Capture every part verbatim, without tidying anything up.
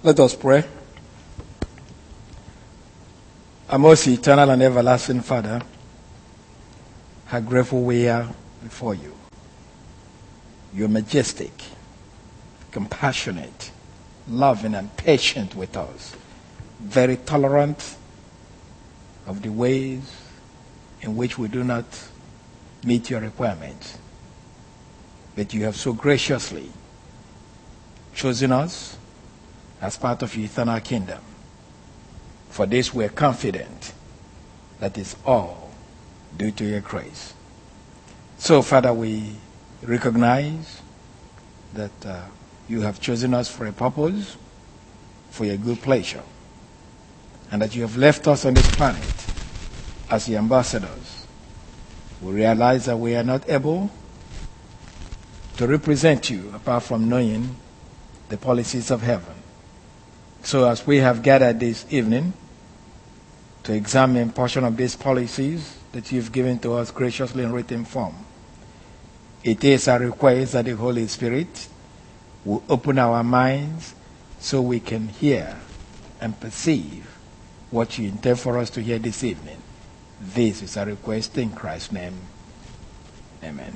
Let us pray. Our most eternal and everlasting Father, how grateful we are before you. You're majestic, compassionate, loving, and patient with us. Very tolerant of the ways in which we do not meet your requirements. But you have so graciously chosen us as part of your eternal kingdom. For this we are confident that is all due to your grace. So, Father, we recognize that uh, you have chosen us for a purpose, for your good pleasure, and that you have left us on this planet as your ambassadors. We realize that we are not able to represent you apart from knowing the policies of heaven. So as we have gathered this evening to examine a portion of these policies that you've given to us graciously in written form, it is our request that the Holy Spirit will open our minds so we can hear and perceive what you intend for us to hear this evening. This is our request in Christ's name. Amen.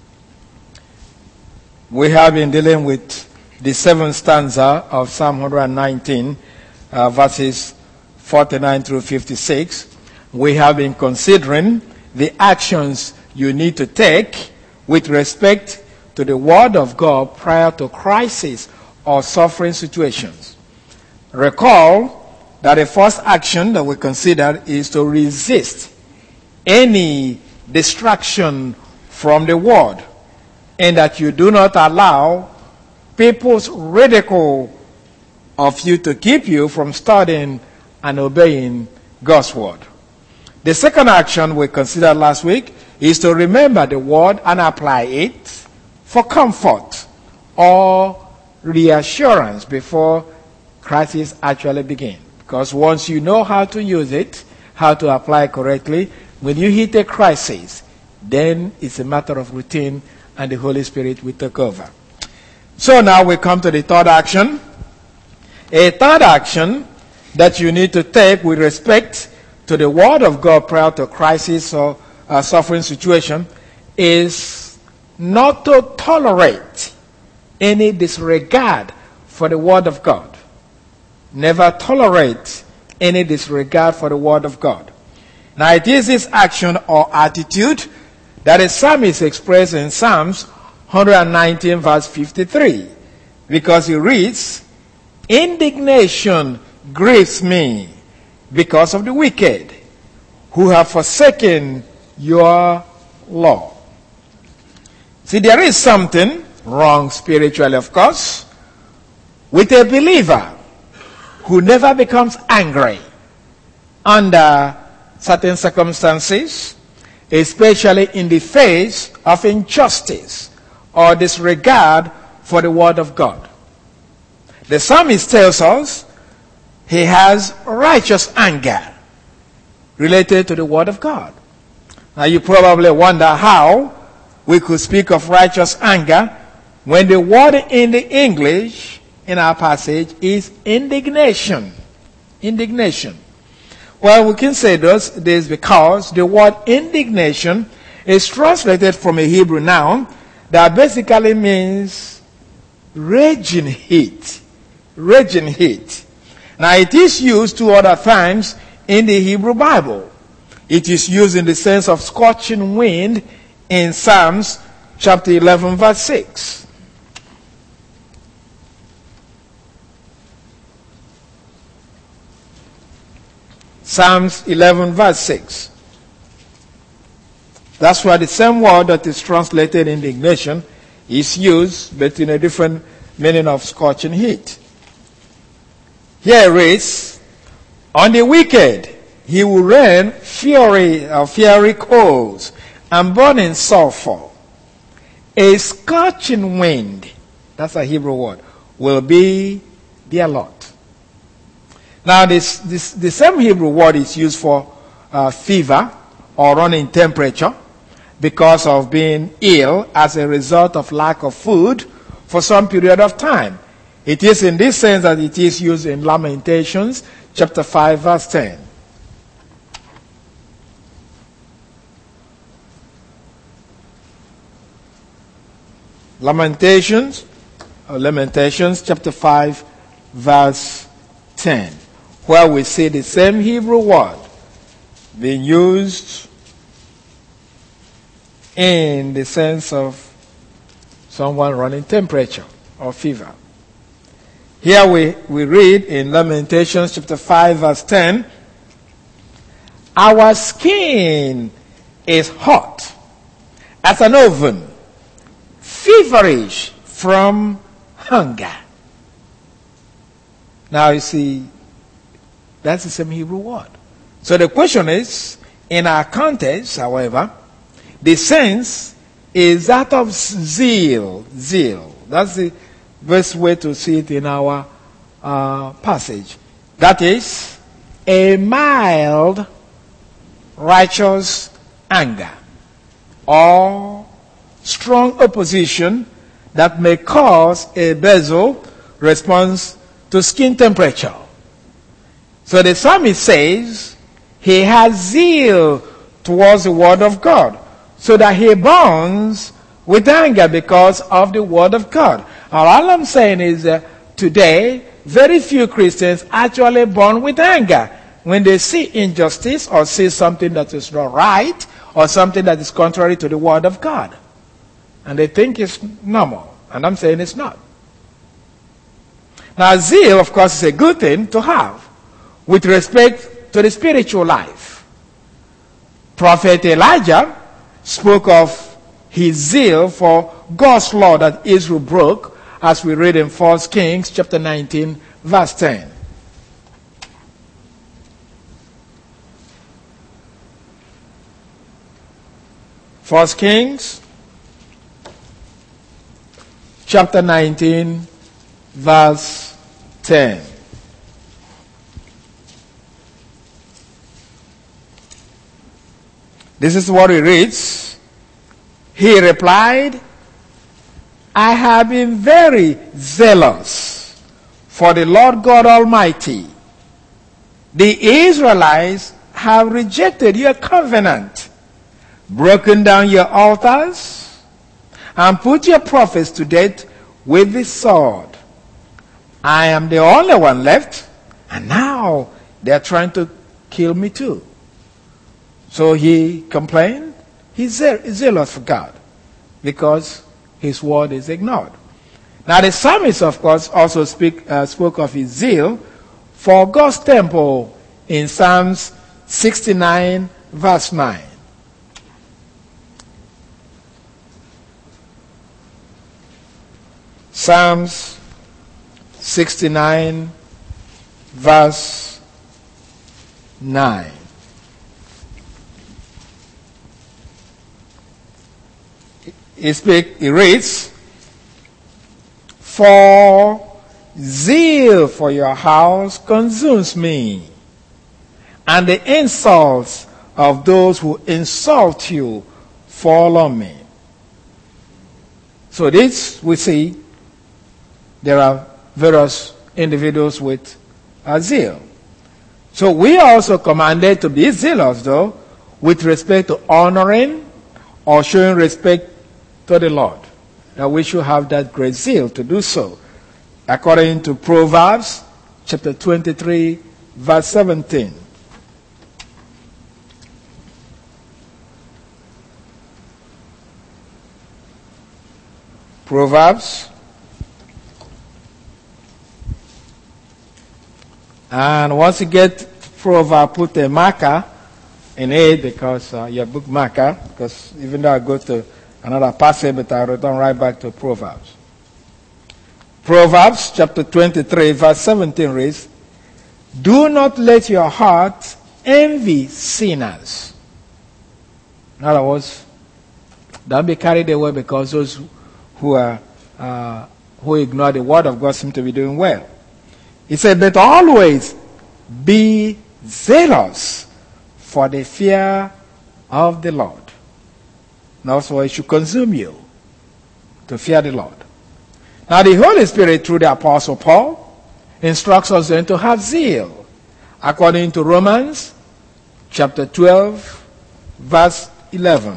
We have been dealing with the seventh stanza of Psalm one nineteen, uh, verses forty-nine through fifty-six. We have been considering the actions you need to take with respect to the Word of God prior to crisis or suffering situations. Recall that the first action that we considered is to resist any distraction from the Word, and that you do not allow people's ridicule of you to keep you from studying and obeying God's Word. The second action we considered last week is to remember the Word and apply it for comfort or reassurance before crisis actually begins. Because once you know how to use it, how to apply it correctly, when you hit a crisis, then it's a matter of routine and the Holy Spirit will take over. So now we come to the third action. A third action that you need to take with respect to the Word of God prior to crisis or uh, suffering situation is not to tolerate any disregard for the Word of God. Never tolerate any disregard for the Word of God. Now it is this action or attitude that the psalmist expressed in Psalms one nineteen verse fifty-three, because he reads, "Indignation grieves me because of the wicked who have forsaken your law." See, there is something wrong spiritually, of course, with a believer who never becomes angry under certain circumstances, especially in the face of injustice or disregard for the Word of God. The psalmist tells us he has righteous anger related to the Word of God. Now you probably wonder how we could speak of righteous anger when the word in the English in our passage is indignation. Indignation. Well, we can say this, this because the word indignation is translated from a Hebrew noun that basically means raging heat. Raging heat. Now it is used two other times in the Hebrew Bible. It is used in the sense of scorching wind in Psalms chapter eleven verse six. Psalms eleven verse six. That's why the same word that is translated indignation is used, but in a different meaning of scorching heat. Here it is, "On the wicked he will rain fury or fiery coals and burning sulfur. A scorching wind," that's a Hebrew word, "will be their lot." Now this, this the same Hebrew word is used for uh, fever or running temperature because of being ill as a result of lack of food for some period of time. It is in this sense that it is used in Lamentations chapter five, verse ten. Lamentations, or Lamentations chapter five, verse ten, where we see the same Hebrew word being used in the sense of someone running temperature or fever. Here we, we read in Lamentations chapter five, verse ten, our skin is hot as an oven, feverish from hunger. Now you see, that's the same Hebrew word. So the question is, in our context, however, the sense is that of zeal. Zeal. That's the best way to see it in our uh, passage. That is, a mild, righteous anger, or strong opposition that may cause a basal response to skin temperature. So the psalmist says he has zeal towards the word of God, so that he burns with anger because of the word of God. All I'm saying is that today, very few Christians actually burn with anger when they see injustice or see something that is not right or something that is contrary to the word of God. And they think it's normal. And I'm saying it's not. Now, zeal, of course, is a good thing to have with respect to the spiritual life. Prophet Elijah spoke of his zeal for God's law that Israel broke, as we read in First Kings chapter nineteen, verse ten. First Kings chapter nineteen, verse ten. This is what he reads. He replied, I have been very zealous for the Lord God Almighty. The Israelites have rejected your covenant, broken down your altars, and put your prophets to death with the sword. I am the only one left, and now they are trying to kill me too. So he complained. He's zealous for God because his word is ignored. Now the psalmist, of course, also speak, uh, spoke of his zeal for God's temple in Psalms sixty-nine, verse nine. Psalms sixty-nine, verse nine. He, speak, he reads, for zeal for your house consumes me, and the insults of those who insult you fall on me. So this we see, there are various individuals with a zeal. So we are also commanded to be zealous, though, with respect to honoring or showing respect to the Lord. That we should have that great zeal to do so. According to Proverbs chapter twenty-three, verse seventeen. Proverbs. And once you get Proverbs, put a marker in it, because uh, your book marker, because even though I go to another passage, but I return right back to Proverbs. Proverbs chapter twenty-three, verse seventeen reads, do not let your heart envy sinners. In other words, don't be carried away because those who are uh, who ignore the word of God seem to be doing well. He said, but always be zealous for the fear of the Lord. And also it should consume you to fear the Lord. Now the Holy Spirit, through the Apostle Paul, instructs us then to have zeal, according to Romans chapter twelve, verse eleven.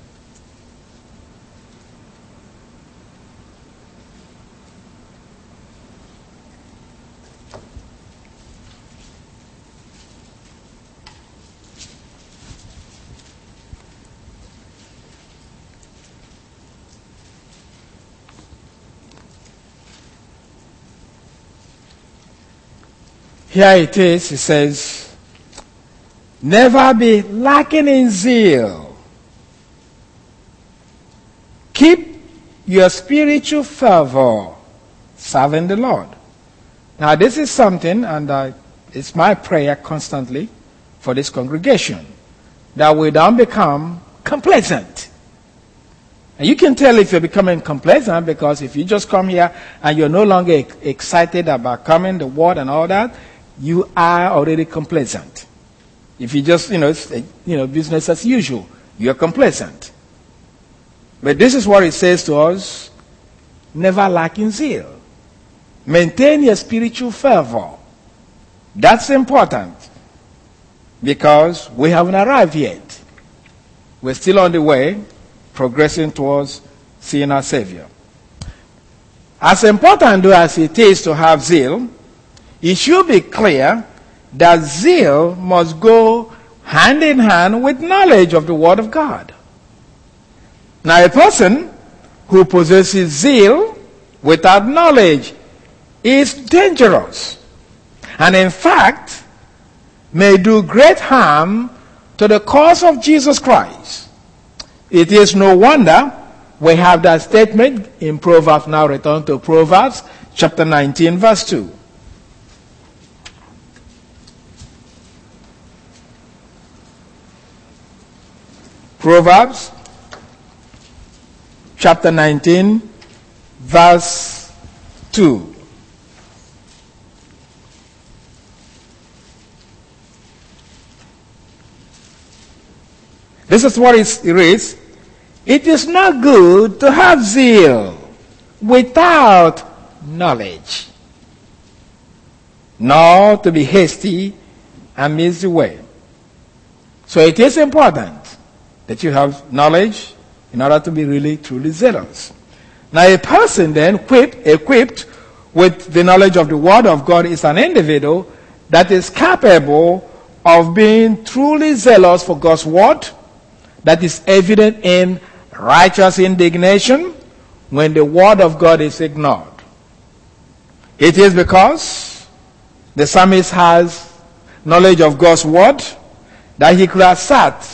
Here it is, it says, never be lacking in zeal. Keep your spiritual fervor serving the Lord. Now this is something, and uh, it's my prayer constantly for this congregation, that we don't become complacent. And you can tell if you're becoming complacent, because if you just come here and you're no longer ex- excited about coming, the word and all that, you are already complacent. If you just, you know, it's, you know, business as usual, you're complacent. But this is what it says to us, never lacking zeal. Maintain your spiritual fervor. That's important, because we haven't arrived yet. We're still on the way, progressing towards seeing our Savior. As important though as it is to have zeal, it should be clear that zeal must go hand in hand with knowledge of the Word of God. Now, a person who possesses zeal without knowledge is dangerous, and in fact may do great harm to the cause of Jesus Christ. It is no wonder we have that statement in Proverbs. Now return to Proverbs chapter nineteen, verse two. Proverbs chapter nineteen, verse two. This is what it reads. It is not good to have zeal without knowledge, nor to be hasty and miss the way. So it is important that you have knowledge in order to be really, truly zealous. Now a person then equipped, equipped with the knowledge of the Word of God is an individual that is capable of being truly zealous for God's Word, that is evident in righteous indignation when the Word of God is ignored. It is because the psalmist has knowledge of God's Word that he could have sat,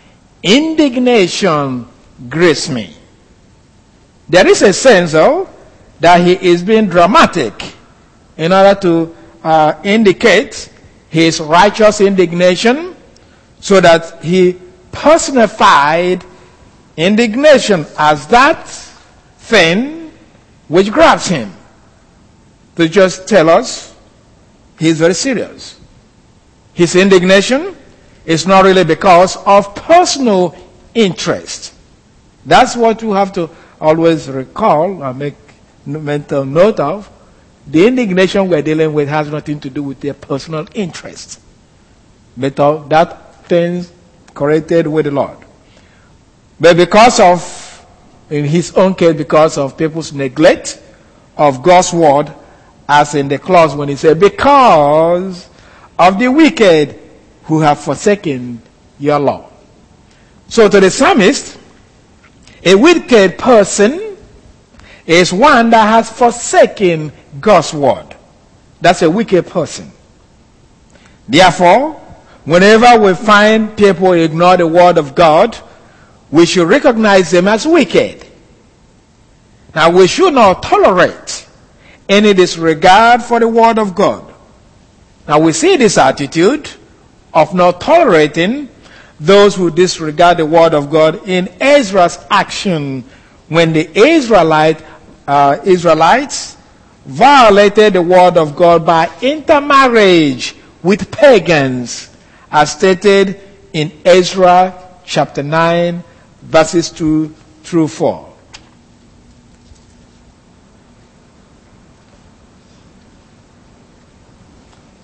indignation grieves me. There is a sense, though, that he is being dramatic in order to uh, indicate his righteous indignation, so that he personified indignation as that thing which grabs him, to just tell us he's very serious. His indignation is not really because of personal interest. That's what you have to always recall and make mental note of. The indignation we're dealing with has nothing to do with their personal interest, but of that thing corrected with the Lord. But because of, in his own case, because of people's neglect of God's Word, as in the clause when he said, because of the wicked who have forsaken your law. So to the psalmist, a wicked person is one that has forsaken God's Word. That's a wicked person. Therefore, whenever we find people ignore the Word of God, we should recognize them as wicked. Now, we should not tolerate any disregard for the Word of God. Now, we see this attitude of not tolerating those who disregard the Word of God in Ezra's action when the Israelite, uh, Israelites violated the Word of God by intermarriage with pagans, as stated in Ezra chapter nine, verses two through four.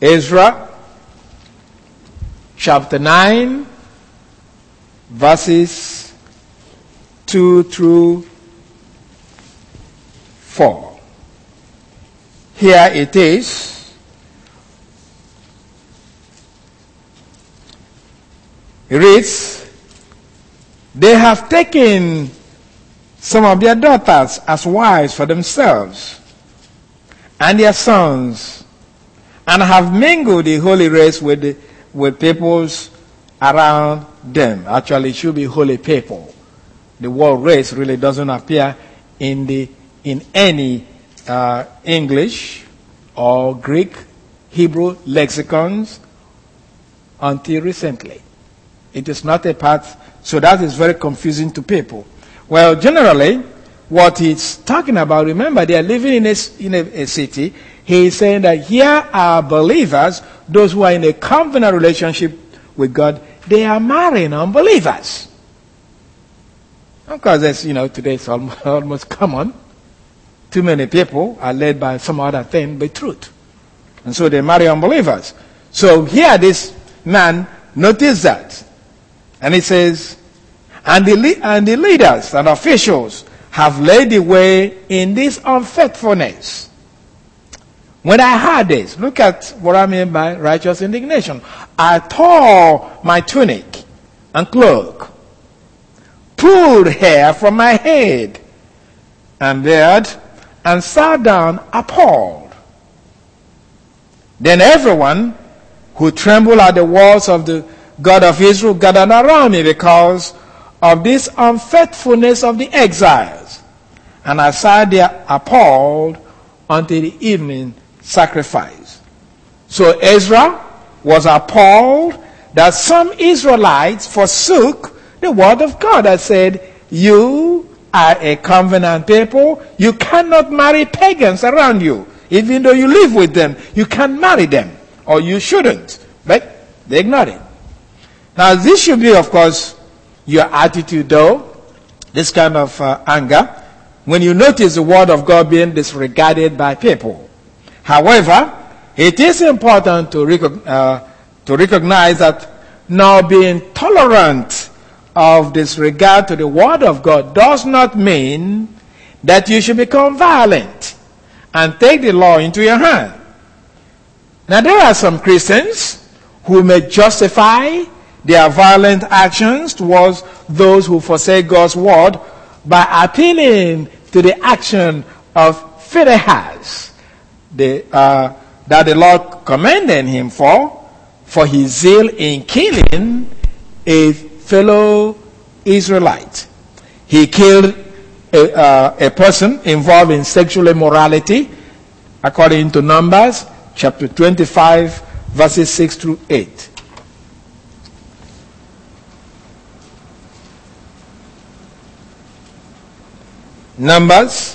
Ezra chapter nine, verses two through four. Here it is. It reads, they have taken some of their daughters as wives for themselves and their sons, and have mingled the holy race with the, with peoples around them. Actually, it should be holy people. The word race really doesn't appear in the in any uh, English or Greek, Hebrew lexicons until recently. It is not a part, so that is very confusing to people. Well, generally, what he's talking about, remember, they are living in a, in a, a city. He is saying that here are believers, those who are in a covenant relationship with God. They are marrying unbelievers. Of course, as you know, today it's almost, almost common. Too many people are led by some other thing but truth. And so they marry unbelievers. So here this man noticed that. And he says, and the, and the leaders and officials have laid the way in this unfaithfulness. When I heard this, look at what I mean by righteous indignation. I tore my tunic and cloak, pulled hair from my head and beard, and sat down appalled. Then everyone who trembled at the walls of the God of Israel gathered around me because of this unfaithfulness of the exiles. And I sat there appalled until the evening sacrifice. So Ezra was appalled that some Israelites forsook the word of God that said, you are a covenant people. You cannot marry pagans around you. Even though you live with them, you can't marry them. Or you shouldn't. But they ignored it. Now this should be, of course, your attitude though. This kind of uh, anger. When you notice the word of God being disregarded by people. However, it is important to, rec- uh, to recognize that now being tolerant of disregard to the word of God does not mean that you should become violent and take the law into your hand. Now there are some Christians who may justify their violent actions towards those who forsake God's word by appealing to the action of Phinehas, the, uh, that the Lord commended him for, for his zeal in killing a fellow Israelite. He killed a, uh, a person involved in sexual immorality, according to Numbers chapter twenty-five, verses six through eight. Numbers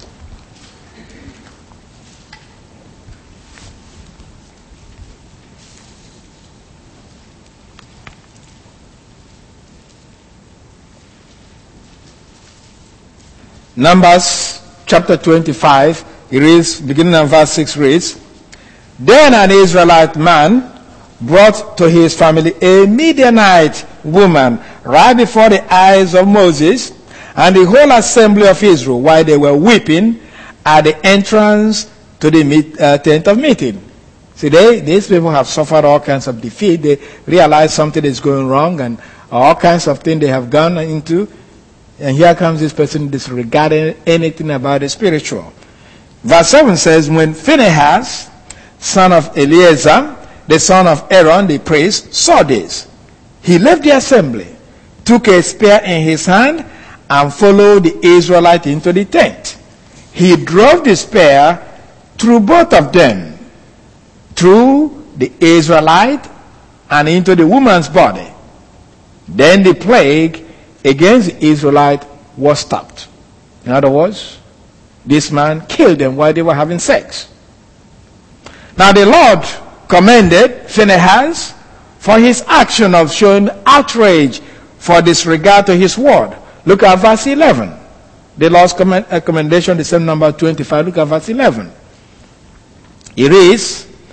Numbers chapter twenty-five, it reads, beginning of verse six reads, then an Israelite man brought to his family a Midianite woman right before the eyes of Moses and the whole assembly of Israel while they were weeping at the entrance to the meet, uh, tent of meeting. See, they, these people have suffered all kinds of defeat. They realize something is going wrong and all kinds of things they have gone into. And here comes this person disregarding anything about the spiritual. Verse seven says, when Phinehas, son of Eleazar, the son of Aaron, the priest, saw this, he left the assembly, took a spear in his hand, and followed the Israelite into the tent. He drove the spear through both of them, through the Israelite and into the woman's body. Then the plague against the Israelite was stopped. In other words, this man killed them while they were having sex. Now the Lord commended Phinehas for his action of showing outrage for disregard to his word. Look at verse eleven. The Lord's commendation, the same number twenty-five. Look at verse eleven. It reads,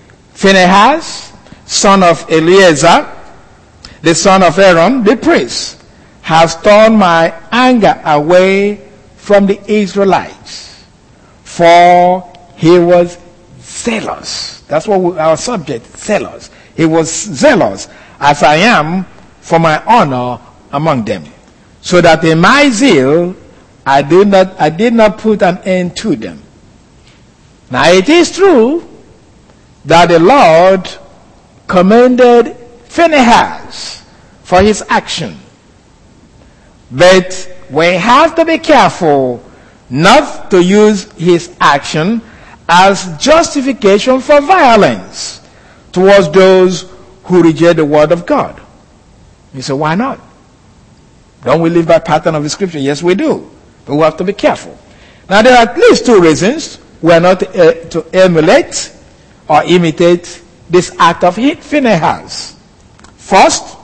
Phinehas, son of Eleazar, the son of Aaron, the priest, has torn my anger away from the Israelites, for he was zealous. That's what we, our subject, zealous. He was zealous, as I am, for my honor among them, so that in my zeal I did not I did not put an end to them. Now it is true that the Lord commended Phinehas for his action, but we have to be careful not to use his action as justification for violence towards those who reject the word of God. You say, why not? Don't we live by pattern of the scripture? Yes, we do. But we have to be careful. Now, there are at least two reasons we are not uh, to emulate or imitate this act of Phinehas. First,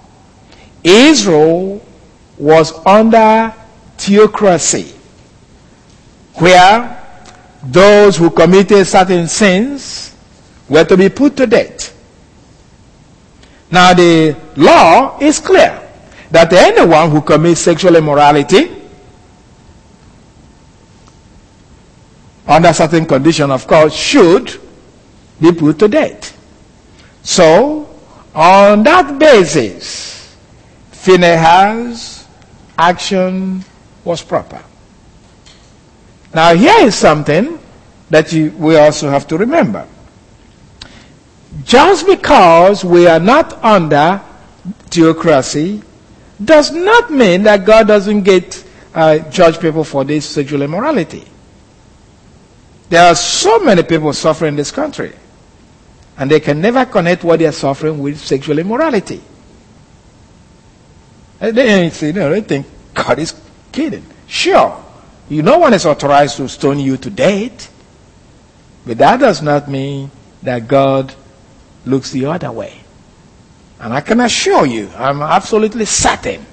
Israel was under theocracy, where those who committed certain sins were to be put to death. Now, the law is clear that anyone who commits sexual immorality, under certain condition, of course, should be put to death. So, on that basis, Phinehas' action was proper. Now, here is something that you, we also have to remember. Just because we are not under theocracy does not mean that God doesn't get uh, judge people for this sexual immorality. There are so many people suffering in this country, and they can never connect what they are suffering with sexual immorality. And they, you know, they think God is kidding. Sure, you no one is authorized to stone you to death, but that does not mean that God looks the other way. And I can assure you, I'm absolutely certain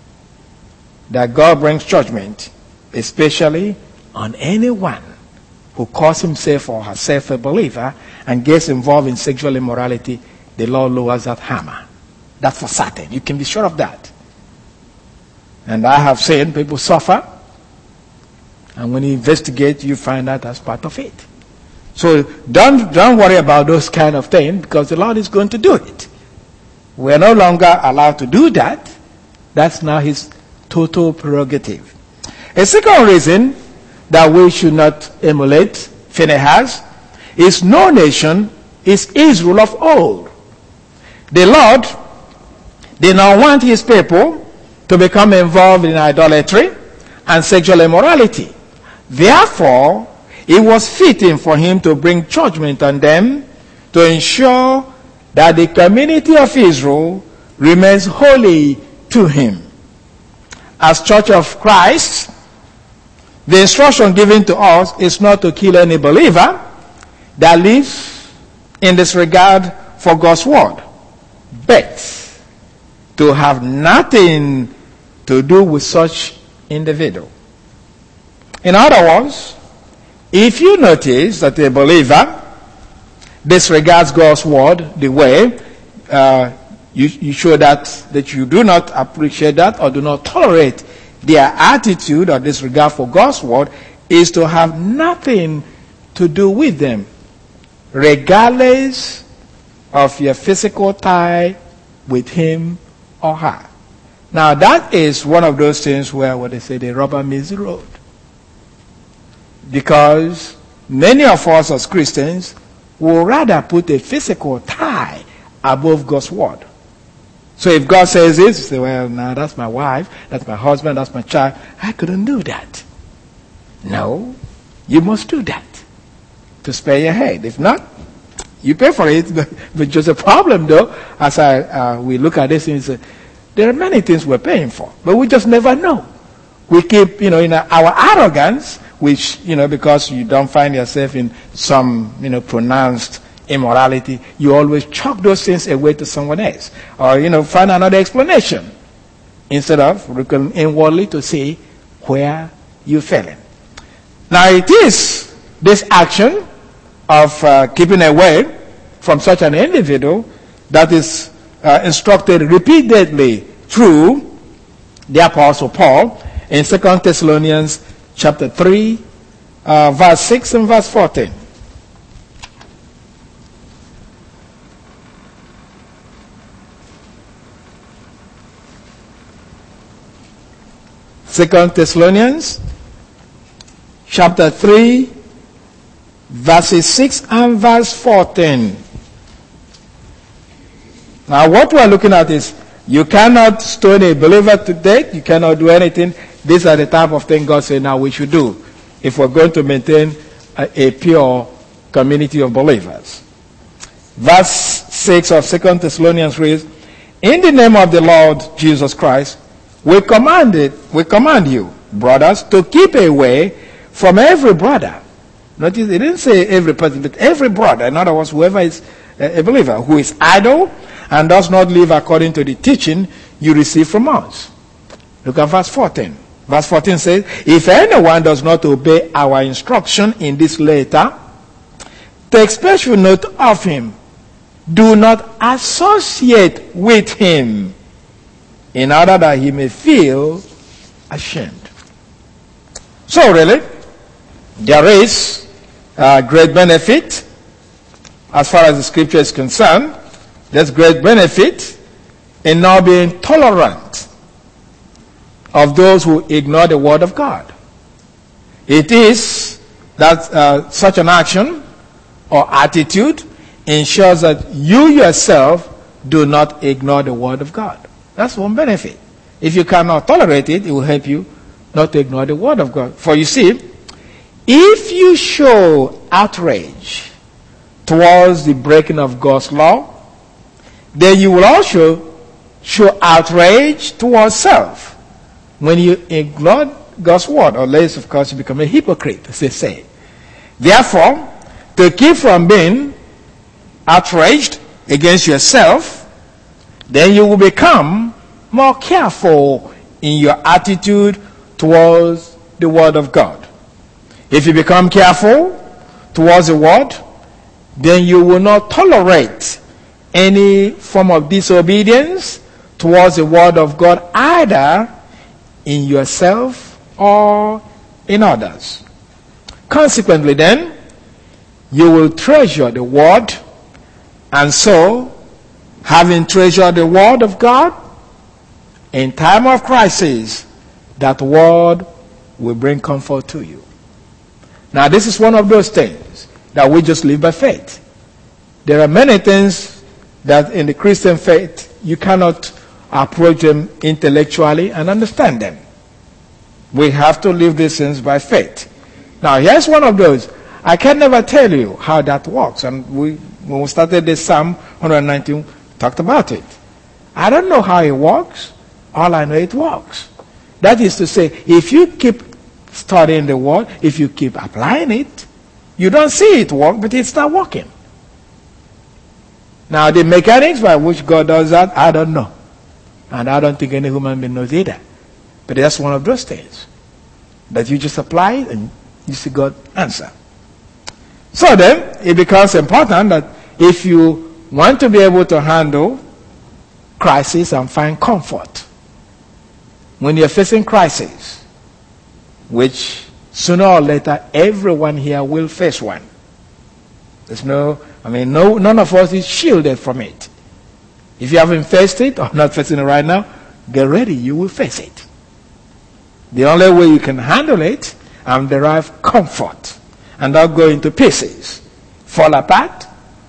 that God brings judgment, especially on anyone who calls himself or herself a believer and gets involved in sexual immorality. The Lord lowers that hammer. That's for certain. You can be sure of that. And I have seen people suffer, and when you investigate, you find out that's part of it. So don't, don't worry about those kind of things, because the Lord is going to do it. We're no longer allowed to do that. That's now his total prerogative. A second reason that we should not emulate Phinehas is no nation is Israel of old. The Lord did not want his people to become involved in idolatry and sexual immorality. Therefore, it was fitting for him to bring judgment on them to ensure that the community of Israel remains holy to him. As Church of Christ, the instruction given to us is not to kill any believer that lives in disregard for God's word, but to have nothing to do with such individual. In other words, if you notice that a believer disregards God's word the way uh, you, you show that, that you do not appreciate that or do not tolerate their attitude or disregard for God's word, is to have nothing to do with them, regardless of your physical tie with him or her. Now that is one of those things where what they say, the rubber meets the road. Because many of us as Christians will rather put a physical tie above God's word. So if God says this, you say, well, now that's my wife, that's my husband, that's my child. I couldn't do that. No, you must do that to spare your head. If not, you pay for it. But, but just a problem, though, as I uh, we look at this, is uh, there are many things we're paying for, but we just never know. We keep, you know, in our arrogance, which, you know, because you don't find yourself in some, you know, pronounced immorality, you always chalk those things away to someone else. Or, you know, find another explanation instead of looking inwardly to see where you're failing. Now, it is this action of uh, keeping away from such an individual that is uh, instructed repeatedly through the Apostle Paul in Second Thessalonians chapter three, uh, verse six and verse fourteen. Second Thessalonians chapter three, verses six and verse fourteen. Now what we are looking at is, you cannot stone a believer to death, you cannot do anything. These are the type of things God said now we should do if we're going to maintain a, a pure community of believers. Verse six of Second Thessalonians reads, in the name of the Lord Jesus Christ, we command it, we command you, brothers, to keep away from every brother. Notice it didn't say every person, but every brother. In other words, whoever is a believer who is idle and does not live according to the teaching you receive from us. Look at verse fourteen. Verse fourteen says, if anyone does not obey our instruction in this letter, take special note of him. Do not associate with him, in order that he may feel ashamed. So really, there is uh, great benefit as far as the scripture is concerned. There's great benefit in not being tolerant of those who ignore the word of God. It is that uh, such an action or attitude ensures that you yourself do not ignore the word of God. That's one benefit. If you cannot tolerate it, it will help you not to ignore the word of God. For you see, if you show outrage towards the breaking of God's law, then you will also show outrage towards self when you ignore God's word, or less, of course, you become a hypocrite, as they say. Therefore, to keep from being outraged against yourself, then you will become more careful in your attitude towards the word of God. If you become careful towards the word, then you will not tolerate any form of disobedience towards the word of God, either in yourself or in others. Consequently then, you will treasure the word, and so, having treasured the word of God, in time of crisis, that word will bring comfort to you. Now, this is one of those things that we just live by faith. There are many things that in the Christian faith, you cannot approach them intellectually and understand them. We have to live these things by faith. Now, here's one of those. I can never tell you how that works. And we, when we started this Psalm one nineteen, talked about it. I don't know how it works. All I know, it works. That is to say, if you keep studying the word, if you keep applying it, you don't see it work, but it starts working. Now, the mechanics by which God does that, I don't know. And I don't think any human being knows either. But that's one of those things that you just apply it and you see God answer. So then, it becomes important that if you want to be able to handle crisis and find comfort, when you're facing crisis, which sooner or later everyone here will face one. There's no, I mean, no, none of us is shielded from it. If you haven't faced it or not facing it right now, get ready, you will face it. The only way you can handle it and derive comfort and not go into pieces, fall apart,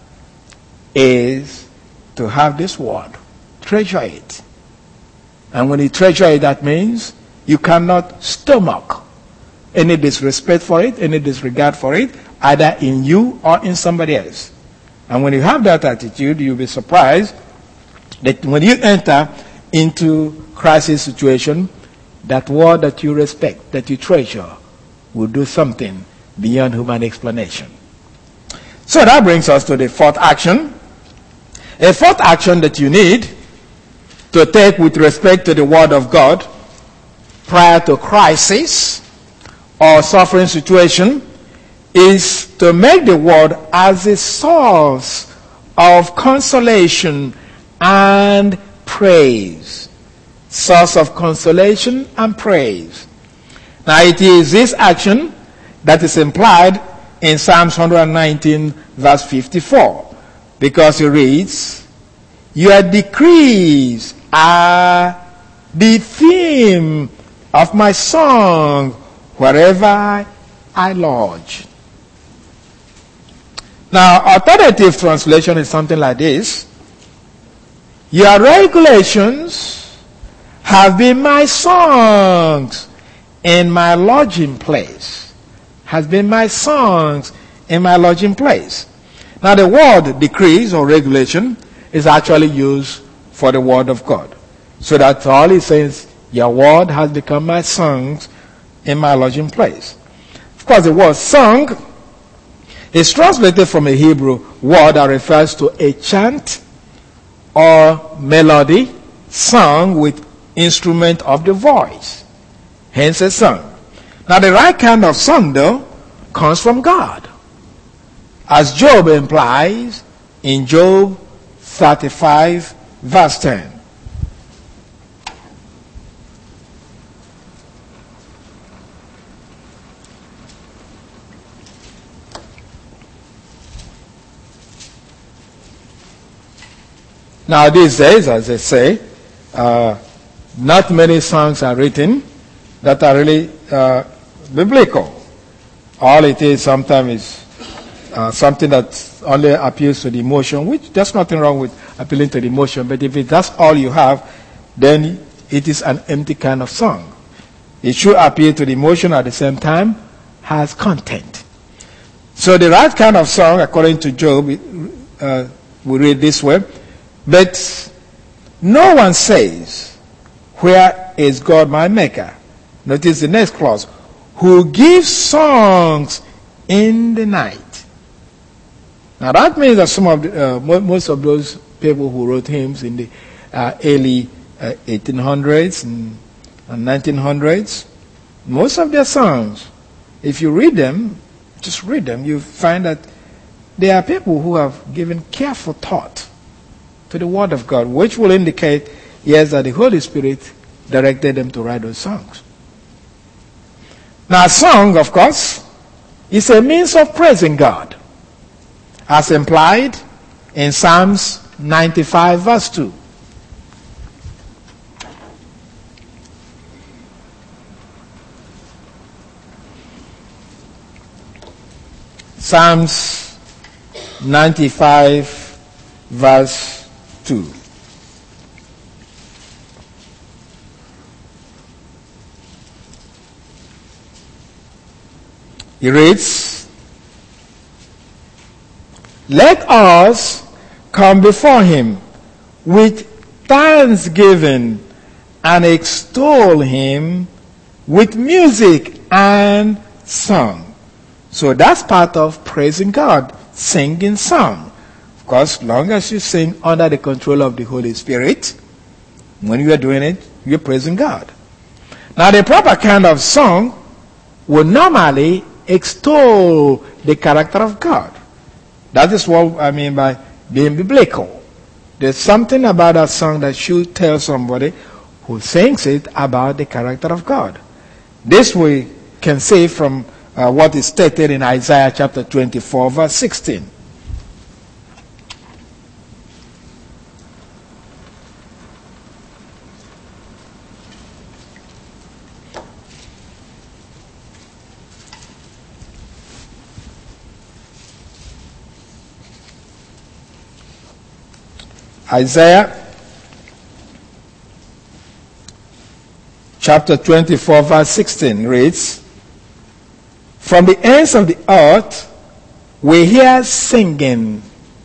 is to have this word. Treasure it. And when you treasure it, that means you cannot stomach any disrespect for it, any disregard for it, either in you or in somebody else. And when you have that attitude, you'll be surprised that when you enter into crisis situation, that word that you respect, that you treasure, will do something beyond human explanation. So that brings us to the fourth action. A fourth action that you need to take with respect to the word of God prior to crisis or suffering situation is to make the word as a source of consolation and praise. Source of consolation and praise. Now it is this action that is implied in Psalms one nineteen verse fifty-four, because it reads, "Your decrees are the theme of my song wherever I lodge." Now, alternative translation is something like this: "Your regulations have been my songs in my lodging place." Has been my songs in my lodging place. Now, the word decrees or regulation is actually used for the word of God. So that's all he says, your word has become my songs in my lodging place. Of course, the word song is translated from a Hebrew word that refers to a chant or melody sung with instrument of the voice. Hence a song. Now, the right kind of song, though, comes from God, as Job implies in Job thirty-five, verse ten. Now, these days, as they say, uh, not many songs are written that are really uh, biblical. All it is sometimes is uh, something that only appeals to the emotion, which there's nothing wrong with appealing to the emotion, but if it, that's all you have, then it is an empty kind of song. It should appeal to the emotion at the same time, has content. So the right kind of song, according to Job, uh, we read this way, "But no one says, 'Where is God my maker?'" Notice the next clause, "Who gives songs in the night." Now that means that some of the, uh, most of those people who wrote hymns in the uh, early uh, eighteen hundreds and, and nineteen hundreds, most of their songs, if you read them, just read them, you find that they are people who have given careful thought to the Word of God, which will indicate, yes, that the Holy Spirit directed them to write those songs. Now, a song, of course, is a means of praising God, as implied in Psalms ninety-five, verse two. Psalms ninety-five, verse two. He reads, "Let us come before him with thanksgiving and extol him with music and song." So that's part of praising God, singing song. Of course, long as you sing under the control of the Holy Spirit, when you are doing it, you're praising God. Now, the proper kind of song will normally extol the character of God. That is what I mean by being biblical. There's something about that song that should tell somebody who sings it about the character of God. This we can say from uh, what is stated in Isaiah chapter twenty-four, verse sixteen. Isaiah chapter twenty-four, verse sixteen reads, "From the ends of the earth we hear singing,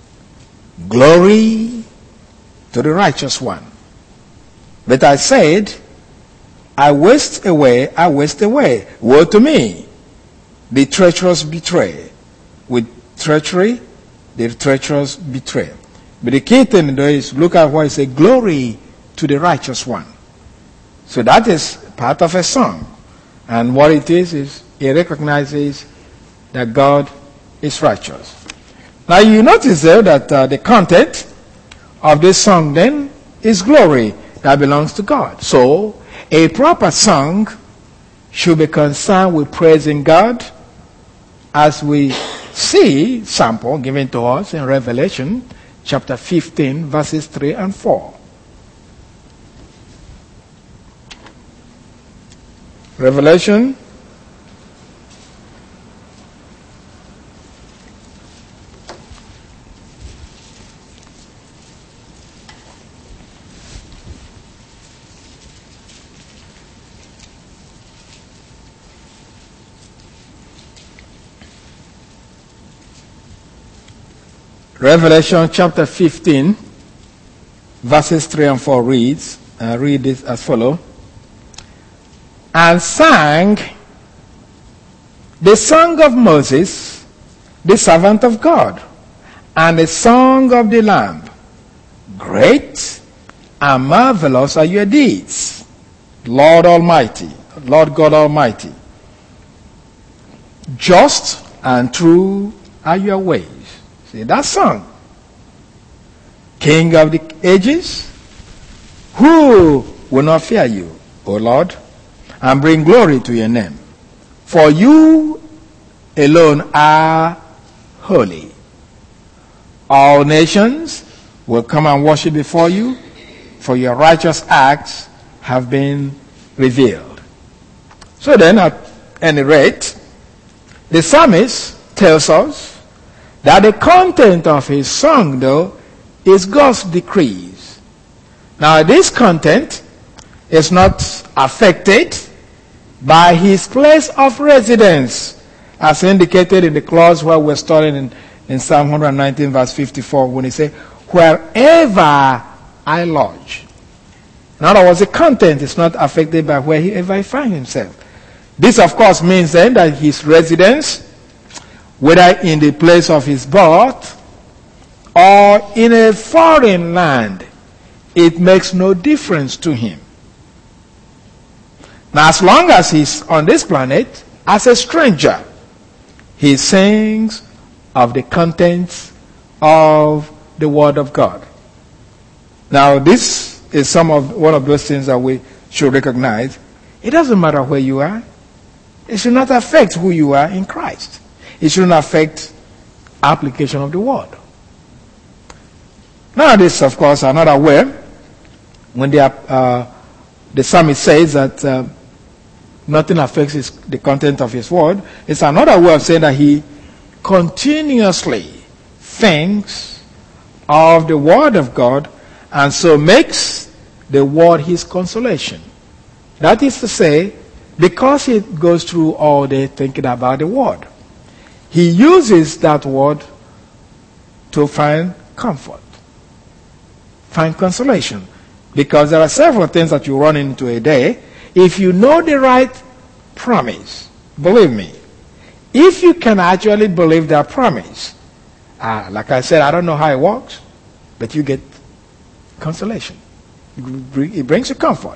glory to the righteous one. But I said, I waste away, I waste away. Woe to me! The treacherous betray. With treachery, the treacherous betray." But the key thing though is look at what it says, glory to the righteous one. So that is part of a song. And what it is, is it recognizes that God is righteous. Now you notice there that uh, the content of this song then is glory that belongs to God. So a proper song should be concerned with praising God, as we see sample given to us in Revelation chapter fifteen, verses three and four. Revelation Revelation chapter fifteen, verses three and four reads, uh, read it as follows. And sang the song of Moses, the servant of God, and the song of the Lamb. Great and marvelous are your deeds, Lord Almighty, Lord God Almighty. Just and true are your ways. See that song. King of the ages, who will not fear you, O Lord, and bring glory to your name? For you alone are holy. All nations will come and worship before you, for your righteous acts have been revealed. So then, at any rate, the psalmist tells us that the content of his song, though, is God's decrees. Now, this content is not affected by his place of residence, as indicated in the clause where we're studying in, in Psalm one nineteen, verse fifty-four, when he says, wherever I lodge. In other words, the content is not affected by wherever he finds himself. This, of course, means then that his residence, whether in the place of his birth or in a foreign land, it makes no difference to him. Now, as long as he's on this planet as a stranger, he sings of the contents of the Word of God. Now, this is some of one of those things that we should recognize. It doesn't matter where you are. It should not affect who you are in Christ. It shouldn't affect application of the word. Now, this, of course, another way when the, uh, the psalmist says that uh, nothing affects his, the content of his word. It's another way of saying that he continuously thinks of the word of God, and so makes the word his consolation. That is to say, because he goes through all day thinking about the word, he uses that word to find comfort, find consolation. Because there are several things that you run into a day. If you know the right promise, believe me, if you can actually believe that promise, uh, like I said, I don't know how it works, but you get consolation. It brings you comfort.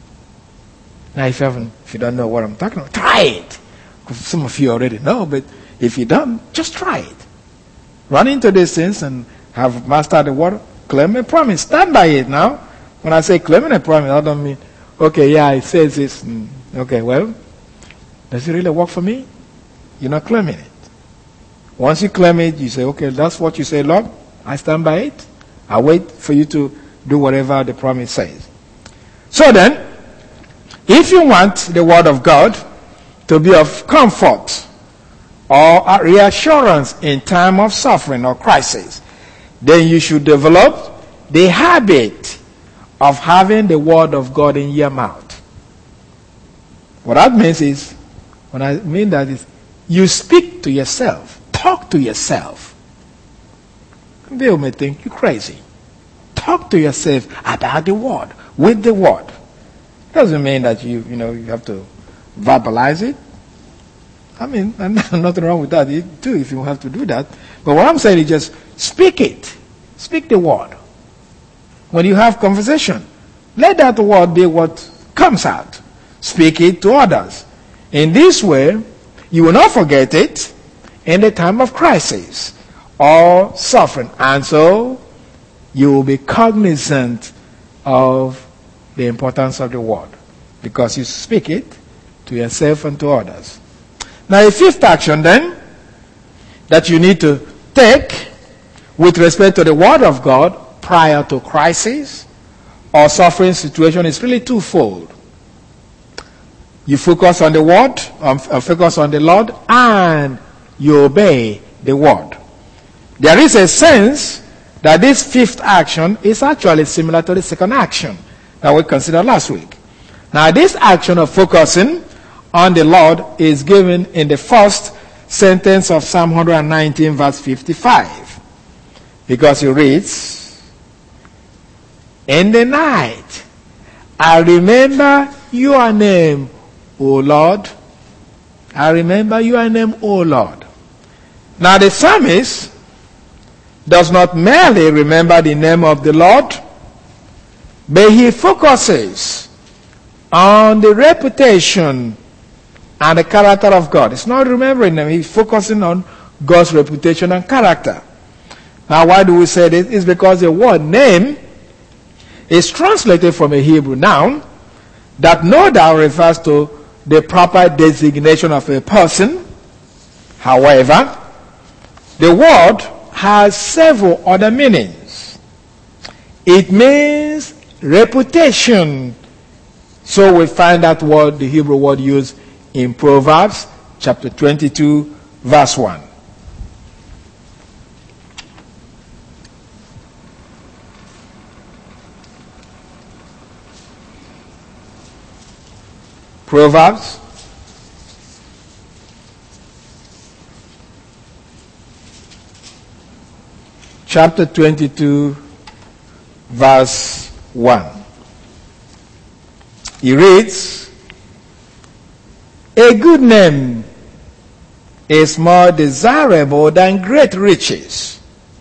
Now, if you, haven't, if you don't know what I'm talking about, try it. Because some of you already know, but if you don't, just try it. Run into these things and have mastered the word. Claim a promise. Stand by it now. When I say claiming a promise, I don't mean, okay, yeah, it says this. Mm, okay, well, does it really work for me? You're not claiming it. Once you claim it, you say, okay, that's what you say, Lord. I stand by it. I wait for you to do whatever the promise says. So then, if you want the word of God to be of comfort or reassurance in time of suffering or crisis, then you should develop the habit of having the word of God in your mouth. What that means is, when I mean that is, you speak to yourself, talk to yourself. They may think you're crazy. Talk to yourself about the word, with the word. Doesn't mean that you, you know, you have to verbalize it. I mean, nothing wrong with that too, if you have to do that. But what I'm saying is just speak it. Speak the word. When you have conversation, let that word be what comes out. Speak it to others. In this way, you will not forget it in the time of crisis or suffering. And so you will be cognizant of the importance of the word, because you speak it to yourself and to others. Now, a fifth action then that you need to take with respect to the word of God prior to crisis or suffering situation is really twofold. You focus on the word, um, focus on the Lord, and you obey the word. There is a sense that this fifth action is actually similar to the second action that we considered last week. Now, this action of focusing on the Lord is given in the first sentence of Psalm one nineteen, verse fifty-five, because it reads, "In the night I remember your name, O Lord. I remember your name, O Lord." Now, the psalmist does not merely remember the name of the Lord, but he focuses on the reputation and the character of God. It's not remembering them, he's focusing on God's reputation and character. Now, why do we say this? It's because the word name is translated from a Hebrew noun that no doubt refers to the proper designation of a person. However, the word has several other meanings. It means reputation. So we find that word, the Hebrew word used in Proverbs chapter twenty-two, verse one. Proverbs chapter twenty-two, verse one. He reads, "A good name is more desirable than great riches.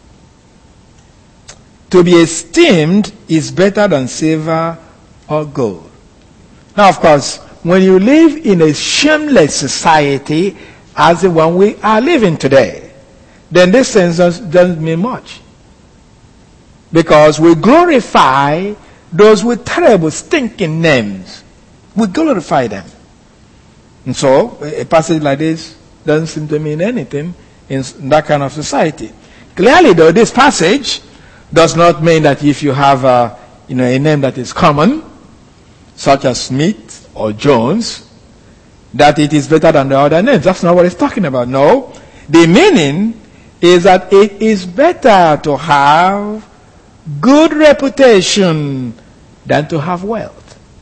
To be esteemed is better than silver or gold." Now, of course, when you live in a shameless society as the one we are living today, then this sense doesn't mean much. Because we glorify those with terrible, stinking names. We glorify them. And so, a passage like this doesn't seem to mean anything in that kind of society. Clearly, though, this passage does not mean that if you have a, you know, a name that is common, such as Smith or Jones, that it is better than the other names. That's not what it's talking about. No. The meaning is that it is better to have good reputation than to have wealth.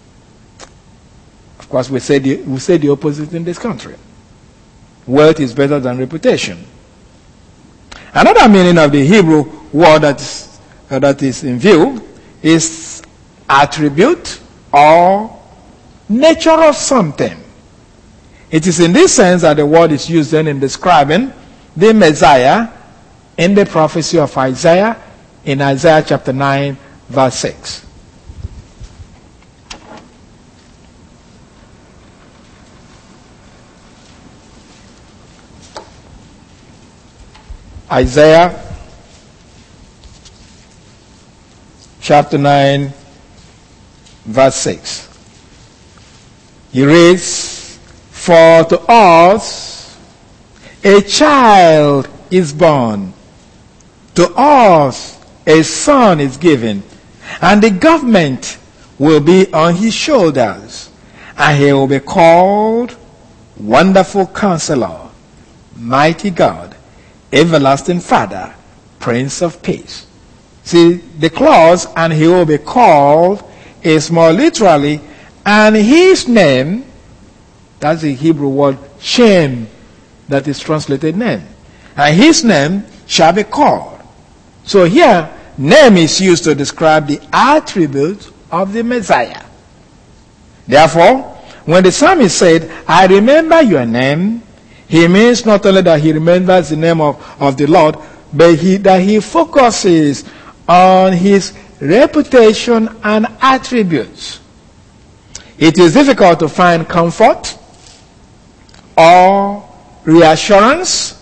Of course, we say the, we say the opposite in this country. Wealth is better than reputation. Another meaning of the Hebrew word that is, uh, that is in view is attribute or nature of something. It is in this sense that the word is used then in describing the Messiah in the prophecy of Isaiah in Isaiah chapter nine, verse six. Isaiah chapter nine, verse six. He reads, "For to us a child is born, to us a son is given, and the government will be on his shoulders, and he will be called Wonderful Counselor, Mighty God, Everlasting Father, Prince of Peace." See, the clause, "and he will be called," is more literally, "and his name," that's the Hebrew word Shem, that is translated name, "and his name shall be called." So here, name is used to describe the attributes of the Messiah. Therefore, when the psalmist said, "I remember your name," he means not only that he remembers the name of, of the Lord, but he, that he focuses on his reputation and attributes. It is difficult to find comfort or reassurance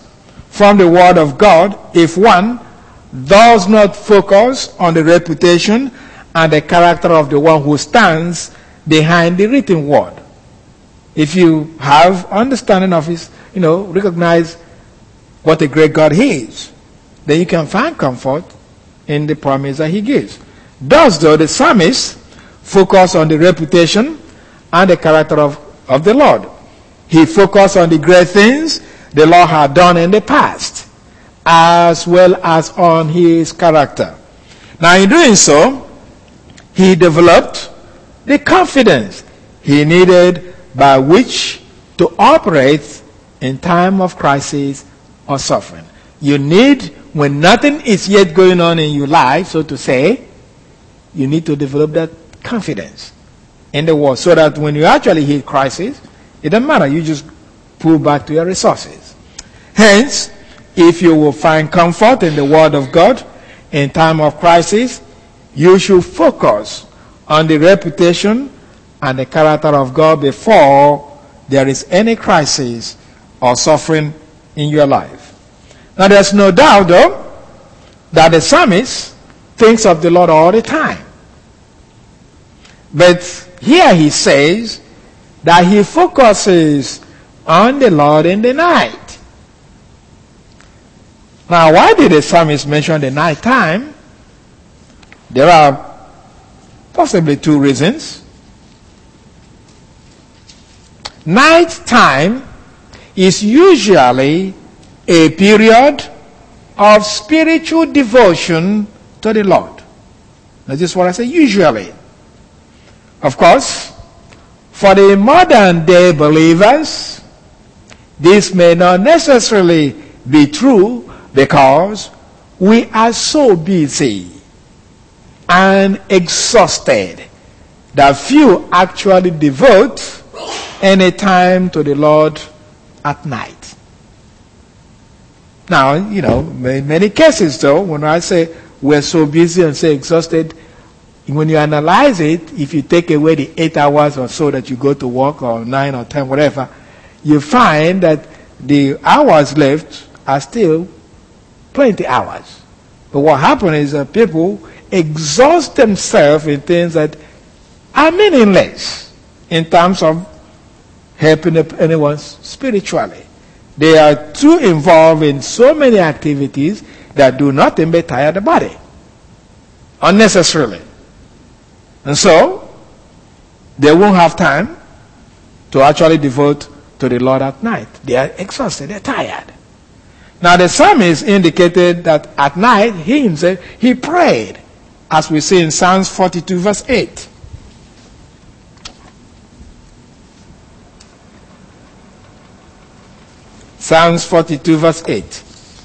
from the Word of God if one does not focus on the reputation and the character of the one who stands behind the written Word. If you have understanding of His, you know, recognize what a great God He is, then you can find comfort in the promise that He gives. Thus, though, the psalmist focused on the reputation and the character of, of the Lord. He focused on the great things the Lord had done in the past, as well as on His character. Now, in doing so, he developed the confidence he needed by which to operate in time of crisis or suffering. You need, when nothing is yet going on in your life, so to say, you need to develop that confidence in the Word, so that when you actually hit crisis, it doesn't matter. You just pull back to your resources. Hence, if you will find comfort in the Word of God in time of crisis, you should focus on the reputation and the character of God before there is any crisis or suffering in your life. Now, there's no doubt, though, that the psalmist thinks of the Lord all the time. But here he says that he focuses on the Lord in the night. Now, why did the psalmist mention the night time? There are possibly two reasons. Night time is usually a period of spiritual devotion to the Lord. That's just what I say, usually. Of course, for the modern day believers, this may not necessarily be true because we are so busy and exhausted that few actually devote any time to the Lord at night. Now, you know, in many cases though, when I say we're so busy and so exhausted, when you analyze it, if you take away the eight hours or so that you go to work, or nine or ten, whatever, you find that the hours left are still plenty hours. But what happens is that people exhaust themselves in things that are meaningless in terms of helping anyone spiritually. They are too involved in so many activities that do nothing but tire the body unnecessarily. And so, they won't have time to actually devote to the Lord at night. They are exhausted, they're tired. Now the psalmist indicated that at night, he himself, he prayed, as we see in Psalms forty-two verse eight. Psalms forty-two verse eight.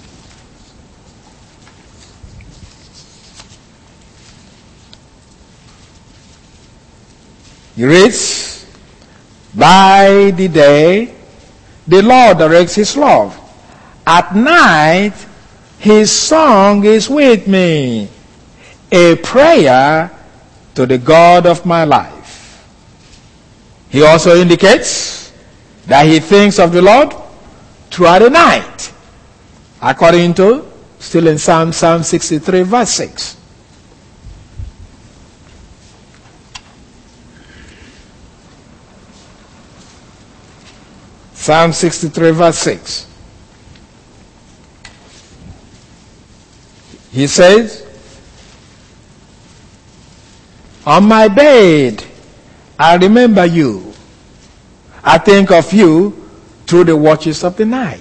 He reads, by the day, the Lord directs His love. At night, His song is with me, a prayer to the God of my life. He also indicates that he thinks of the Lord throughout the night, according to, still in Psalm, Psalm sixty-three verse six. Psalm sixty-three verse six. He says, on my bed, I remember you. I think of you through the watches of the night.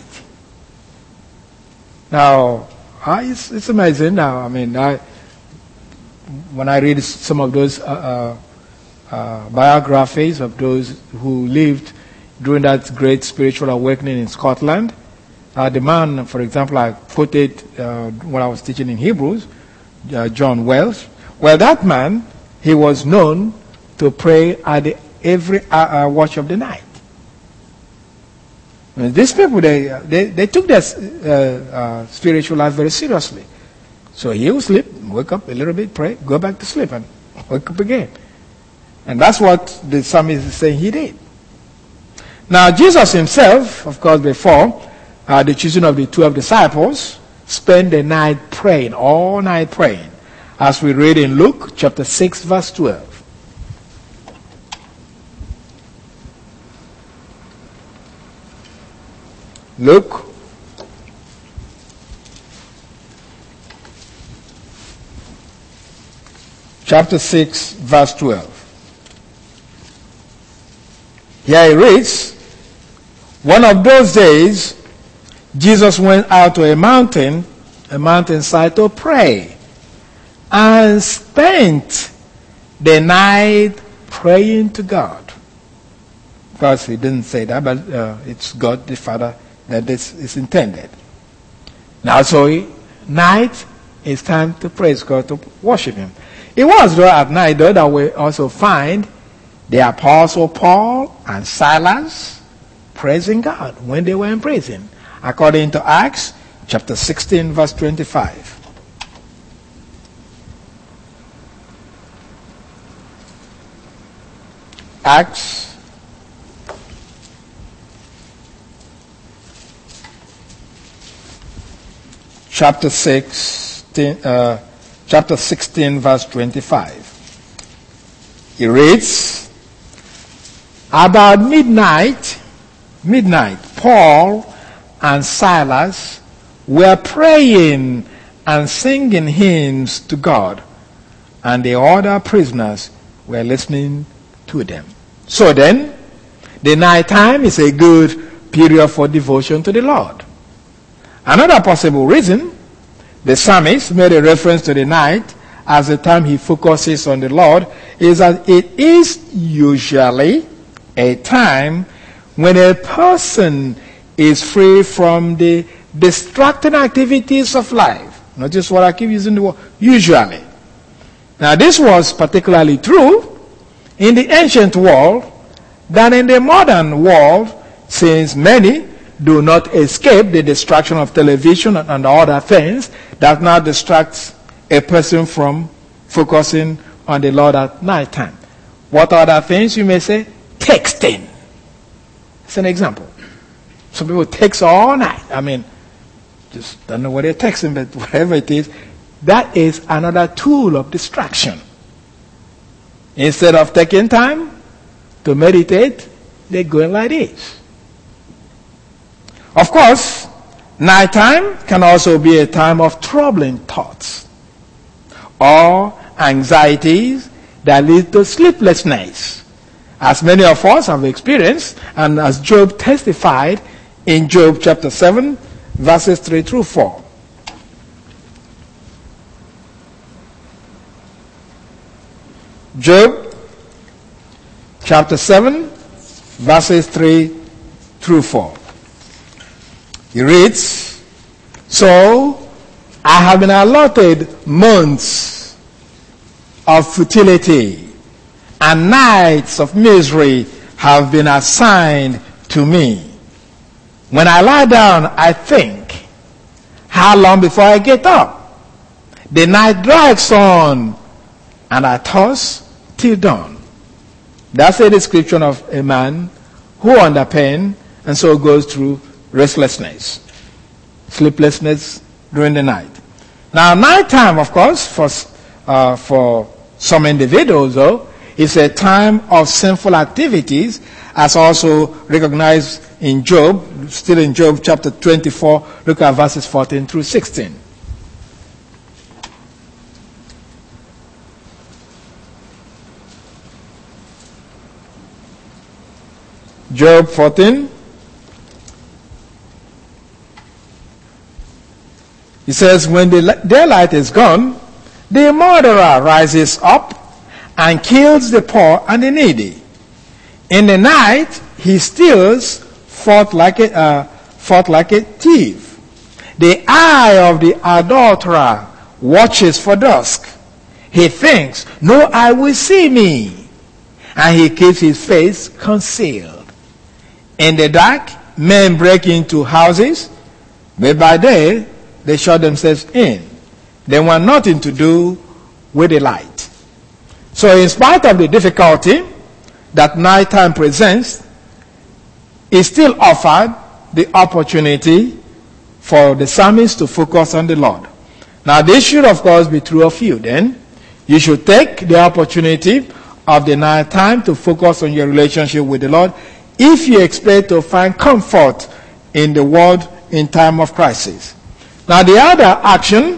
Now, it's, it's amazing now. I mean, I, when I read some of those uh, uh, uh, biographies of those who lived during that great spiritual awakening in Scotland, uh, the man, for example, I quoted uh, when I was teaching in Hebrews, uh, John Welsh. Well, that man, he was known to pray at the, every uh, uh, watch of the night. And these people, they, they, they took their uh, uh, spiritual life very seriously. So he would sleep, wake up a little bit, pray, go back to sleep, and wake up again. And that's what the psalmist is saying he did. Now, Jesus himself, of course, before, uh, the choosing of the twelve disciples, spent the night praying, all night praying, as we read in Luke chapter six, verse twelve. Luke chapter six, verse twelve. Here it reads, one of those days, Jesus went out to a mountain, a mountainside to pray, and spent the night praying to God. Of course, he didn't say that, but uh, it's God the Father that this is intended. Now, so he, night is time to praise God, to worship Him. It was though at night though that we also find the Apostle Paul and Silas praising God when they were in prison, according to Acts chapter sixteen, verse twenty-five. Acts chapter sixteen, uh, chapter sixteen, verse twenty-five. It reads, about midnight, midnight, Paul and Silas were praying and singing hymns to God, and the other prisoners were listening to them. So then, the night time is a good period for devotion to the Lord. Another possible reason the psalmist made a reference to the night as the time he focuses on the Lord is that it is usually a time when a person is free from the distracting activities of life. Notice what I keep using the word usually. Now this was particularly true in the ancient world than in the modern world, since many do not escape the distraction of television and other things that now distracts a person from focusing on the Lord at night time. What other things? You may say texting. It's an example. Some people text all night. I mean, just don't know what they're texting, but whatever it is, that is another tool of distraction. Instead of taking time to meditate, they're going like this. Of course, nighttime can also be a time of troubling thoughts or anxieties that lead to sleeplessness, as many of us have experienced, and as Job testified in Job chapter seven, verses three through four. Job chapter seven, verses three through four. He reads, so I have been allotted months of futility, and nights of misery have been assigned to me. When I lie down, I think, how long before I get up? The night drags on, and I toss till dawn. That's a description of a man who under pain and so goes through restlessness, sleeplessness during the night. Now, nighttime, of course, for uh, for some individuals, though, is a time of sinful activities, as also recognized in Job, still in Job chapter twenty-four, look at verses fourteen through sixteen. Job fourteen. He says, when the daylight is gone, the murderer rises up and kills the poor and the needy. In the night, he steals forth like a, uh, forth like a thief. The eye of the adulterer watches for dusk. He thinks, no eye will see me. And he keeps his face concealed. In the dark, men break into houses, but by day, they shut themselves in. They want nothing to do with the light. So in spite of the difficulty that nighttime presents, is still offered the opportunity for the psalmist to focus on the Lord. Now, this should, of course, be true of you then. You should take the opportunity of the night time to focus on your relationship with the Lord if you expect to find comfort in the world in time of crisis. Now, the other action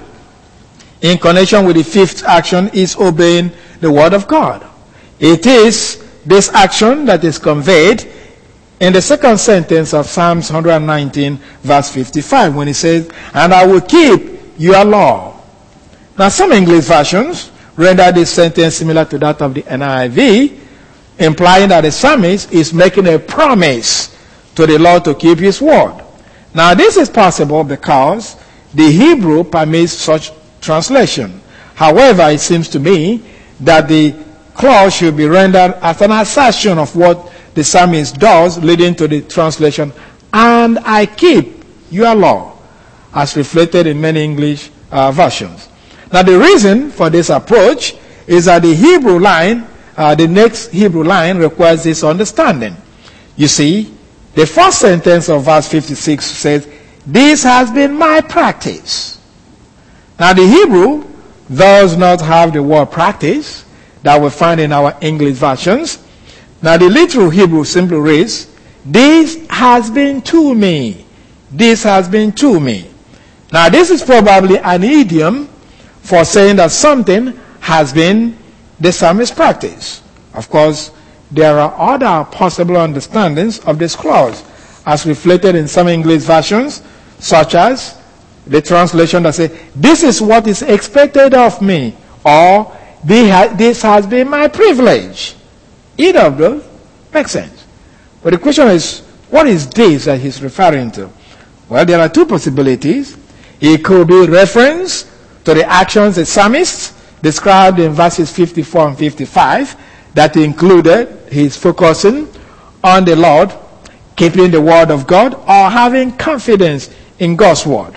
in connection with the fifth action is obeying the word of God. It is this action that is conveyed in the second sentence of Psalms one nineteen, verse fifty-five, when it says, "And I will keep your law." Now, some English versions render this sentence similar to that of the N I V, implying that the psalmist is making a promise to the Lord to keep his word. Now, this is possible because the Hebrew permits such translation. However, it seems to me that the clause should be rendered as an assertion of what the psalmist does, leading to the translation, "And I keep your law," as reflected in many English uh, versions. Now, the reason for this approach is that the Hebrew line, uh, the next Hebrew line requires this understanding. You see, the first sentence of verse fifty-six says, "This has been my practice." Now, the Hebrew does not have the word practice that we find in our English versions. Now, the literal Hebrew simply reads, "This has been to me. This has been to me." Now, this is probably an idiom for saying that something has been the psalmist's practice. Of course, there are other possible understandings of this clause, as reflected in some English versions, such as the translation that says, "This is what is expected of me," or "This has been my privilege." Either of those makes sense. But the question is, what is this that he's referring to? Well, there are two possibilities. It could be reference to the actions the psalmist described in verses fifty-four and fifty-five that included his focusing on the Lord, keeping the word of God, or having confidence in God's word.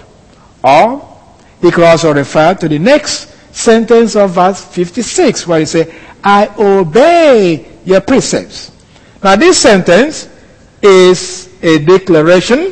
Or he could also refer to the next sentence of verse fifty-six, where he says, "I obey your precepts." Now, this sentence is a declaration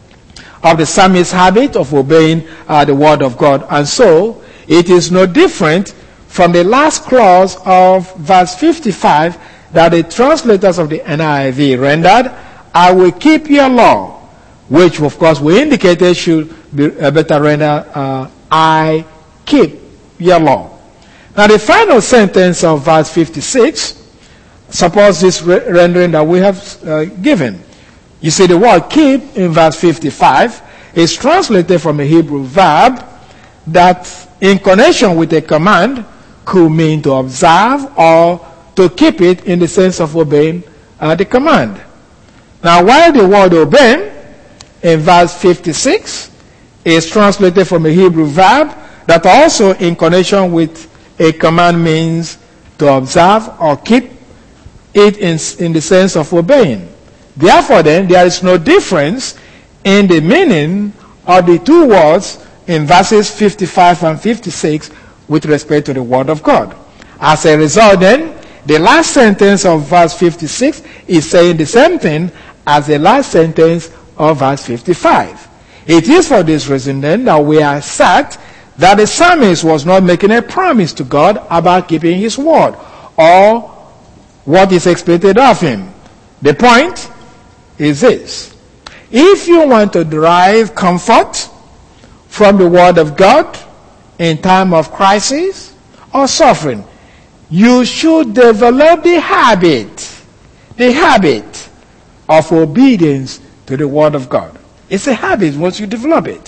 of the psalmist's habit of obeying uh, the word of God. And so, it is no different from the last clause of verse fifty-five that the translators of the N I V rendered, "I will keep your law," which, of course, we indicated should be uh, better rendered, uh, "I keep your law." Now, the final sentence of verse fifty-six supports this re- rendering that we have uh, given. You see, the word "keep" in verse fifty-five is translated from a Hebrew verb that, in connection with a command, could mean to observe or to keep it in the sense of obeying uh, the command. Now, while the word "obey" in verse fifty-six is translated from a Hebrew verb that also, in connection with a command, means to observe or keep it in, in the sense of obeying. Therefore, then, there is no difference in the meaning of the two words in verses fifty-five and fifty-six with respect to the word of God. As a result, then, the last sentence of verse fifty-six is saying the same thing as the last sentence of verse fifty-five. It is for this reason, then, that we are assert that the psalmist was not making a promise to God about keeping his word or what is expected of him. The point is this: if you want to derive comfort from the word of God in time of crisis or suffering, you should develop the habit, the habit of obedience to the word of God. It's a habit. Once you develop it,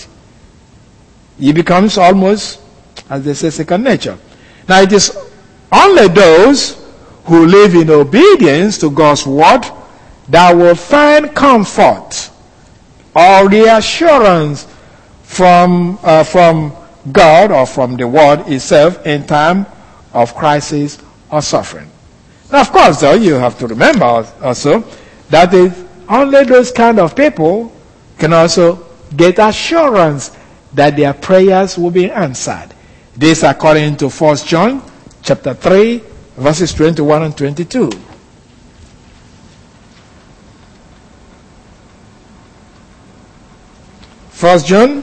it becomes almost, as they say, second nature. Now, it is only those who live in obedience to God's word that will find comfort or reassurance from uh, from God or from the word itself in time of crisis or suffering. Now, of course, though, you have to remember also that it, only those kind of people can also get assurance that their prayers will be answered. This according to First John chapter three, verses twenty-one and twenty-two. First John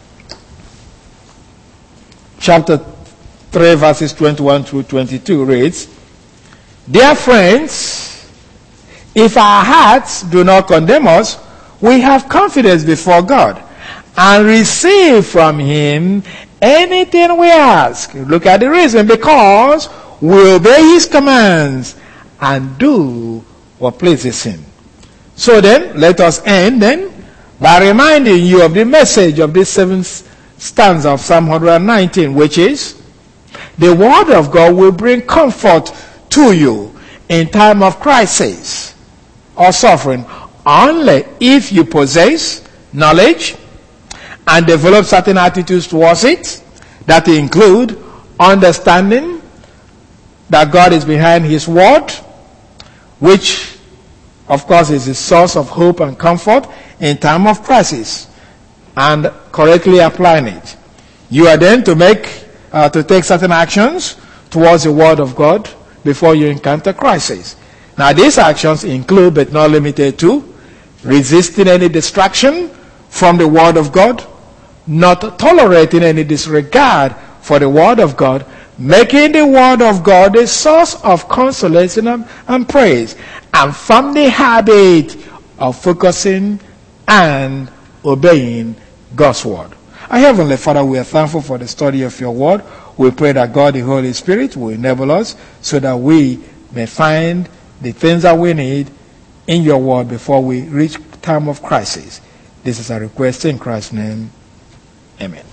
chapter three verses twenty-one through twenty-two reads, Dear friends, if our hearts do not condemn us, we have confidence before God and receive from him anything we ask. Look at the reason. Because we obey his commands and do what pleases him. So then, let us end then by reminding you of the message of this seventh stanza of Psalm one nineteen, which is, the word of God will bring comfort to you in time of crisis or suffering, only if you possess knowledge and develop certain attitudes towards it that include understanding that God is behind his word, which of course is the source of hope and comfort in time of crisis, and correctly applying it. You are then to make uh, to take certain actions towards the word of God before you encounter crisis. Now these actions include, but not limited to, resisting any distraction from the word of God, not tolerating any disregard for the word of God, making the word of God a source of consolation and, and praise, and from the habit of focusing and obeying God's word. Our Heavenly Father, we are thankful for the study of your word. We pray that God, the Holy Spirit, will enable us so that we may find the things that we need in your word before we reach time of crisis. This is a request in Christ's name. Amen.